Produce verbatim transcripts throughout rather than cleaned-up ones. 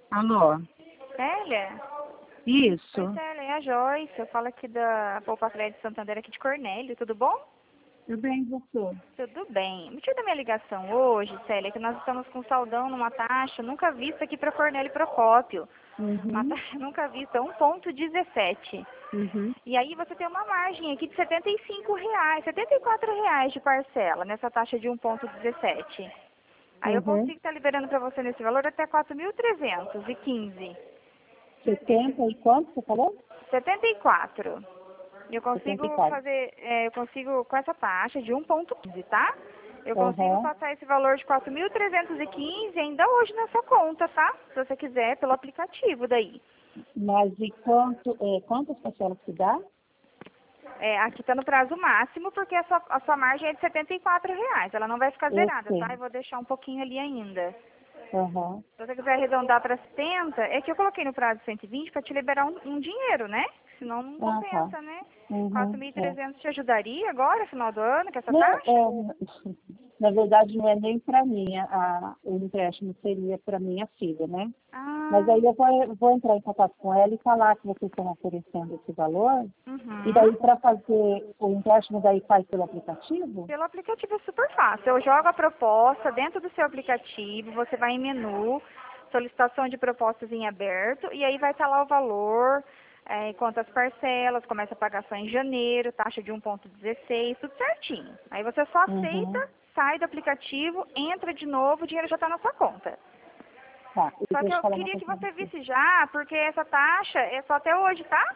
Alô? Célia? Isso. Oi, Célia, é a Joyce. Eu falo aqui da Poupa Crédito Santander, aqui de Cornélio. Tudo bom? Tudo bem, você? Tudo bem. O motivo da minha ligação hoje, Célia, é que nós estamos com saldão numa taxa nunca vista aqui para Cornélio Procópio. Uma Uhum. taxa nunca vista, um ponto dezessete. Uhum. E aí você tem uma margem aqui de setenta e cinco reais, setenta e quatro reais de parcela nessa taxa de um ponto dezessete. Aí eu Uhum. consigo estar liberando para você nesse valor até quatro mil trezentos e quinze. setenta e quanto você falou? setenta e quatro. Eu setenta e consigo quatro. fazer, é, eu consigo com essa taxa de um ponto quinze, tá? Eu consigo Uhum. passar esse valor de quatro mil trezentos e quinze ainda hoje na sua conta, tá? Se você quiser, pelo aplicativo daí. Mas e quanto, é, quantas parcelas que dá? É, aqui está no prazo máximo, porque a sua, a sua margem é de setenta e quatro reais. Ela não vai ficar Eu zerada, tá? sei. Eu vou deixar um pouquinho ali ainda. Uhum. Se você quiser arredondar para setenta, é que eu coloquei no prazo de cento e vinte para te liberar um, um dinheiro, né? Senão não Ah, tá. compensa, né? Uhum. É. quatro mil e trezentos te ajudaria agora, final do ano, com essa Não, taxa? é, na verdade, não é nem para mim, a, o empréstimo seria para minha filha, né? Mas Ah, aí eu vou, eu vou entrar em contato com ela e falar que vocês estão oferecendo esse valor. E uhum. daí, para fazer o empréstimo, daí faz pelo aplicativo? Pelo aplicativo é super fácil. Eu jogo a proposta dentro do seu aplicativo, você vai em menu, solicitação de propostas em aberto, e aí vai estar lá o valor, é, quantas parcelas, começa a pagar só em janeiro, taxa de um ponto dezesseis, tudo certinho. Aí você só Uhum. aceita, sai do aplicativo, entra de novo, o dinheiro já está na sua conta. Tá, e Só que deixa eu eu falar uma queria coisa que pra você você. visse já, porque essa taxa é só até hoje, tá?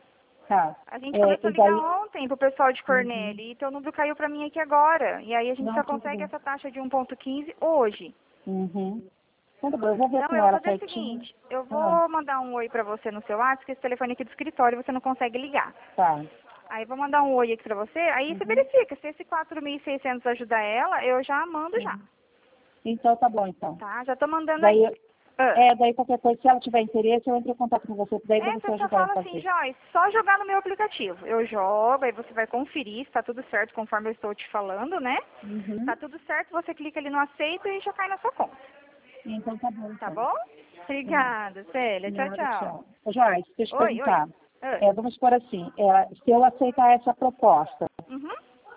Tá. A gente É, começou a e ligar daí. ontem pro pessoal de Uhum. Cornélio e teu número caiu para mim aqui agora. E aí a gente Não, só tudo consegue bem. essa taxa de um ponto quinze hoje. Uhum. Então, tá bom, eu vou ver Então com eu vou ela fazer o certinho. seguinte, eu Ah, vou mandar um oi para você no seu WhatsApp, porque esse telefone aqui do escritório você não consegue ligar. tá. Aí eu vou mandar um oi aqui para você, aí você Uhum. verifica, se esse quatro mil e seiscentos ajudar ela, eu já mando já, Uhum. Então, tá bom, então. tá? Já tô mandando Daí, aí. Ah. é, daí qualquer coisa, se ela tiver interesse, eu entro em contato com você, daí pra É, você você só ajudar a fala assim, fazer. Joyce, só jogar no meu aplicativo. Eu jogo, aí você vai conferir se tá tudo certo conforme eu estou te falando, né? Tá Uhum. tudo certo, você clica ali no aceito e já cai na sua conta. Então, tá bom, Tá então. bom? Sim. Obrigada, Célia. Tchau, Nada, tchau. tchau. Ô, Joyce, deixa eu te Oi, oi. perguntar. Ah, É, vamos supor assim, é, se eu aceitar essa proposta uhum.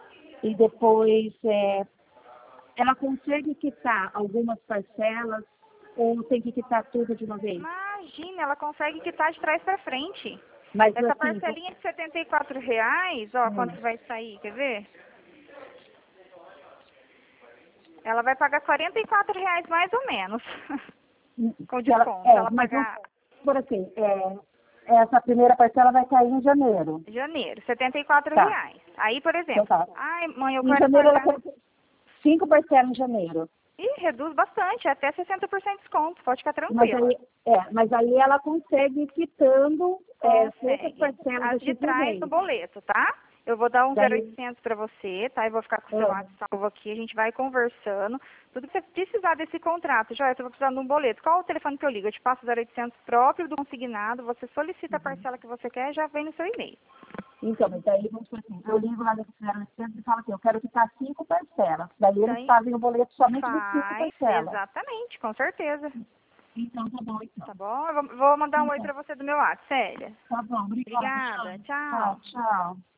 e depois é, ela consegue quitar algumas parcelas ou tem que quitar tudo de uma vez? Imagina, ela consegue quitar de trás pra frente. Mas Essa assim, vo- parcelinha de setenta e quatro reais, ó, hum, quanto vai sair, quer ver? Ela vai pagar quarenta e quatro reais mais ou menos, hum, com se ela, desconto. Se é, ela mas vamos pagar supor assim, é, essa primeira parcela vai cair em janeiro. janeiro, setenta e quatro Tá, reais. Aí, por então exemplo, tá. ai, mãe, eu Em quero janeiro ela pagar. quer cinco parcelas em janeiro. Ih, reduz bastante, até sessenta por cento de desconto, pode ficar Mas tranquila. aí, é, mas aí ela consegue ir quitando é, poucas Consegue. parcelas As aqui de por trás do mês. boleto, tá? Eu vou dar um zero Daí, oitocentos para você, tá? Eu vou ficar com o seu ah, WhatsApp salvo aqui, a gente vai conversando. Tudo que você precisar desse contrato, já eu vou precisar de um boleto. Qual o telefone que eu ligo? Eu te passo o zero oitocentos próprio do consignado, você solicita a parcela que você quer, já vem no seu e-mail. então, mas daí vamos supor assim, eu ligo lá no zero oitocentos e falo assim, eu quero quitar cinco parcelas. Daí eles Daí fazem o boleto somente de cinco faz, parcelas. exatamente, com certeza. Então tá bom, então. Tá bom? Eu vou vou mandar um oi Então, para você do meu WhatsApp, Célia. tá bom, obrigada, Obrigada, tchau. tchau. Tchau, tchau.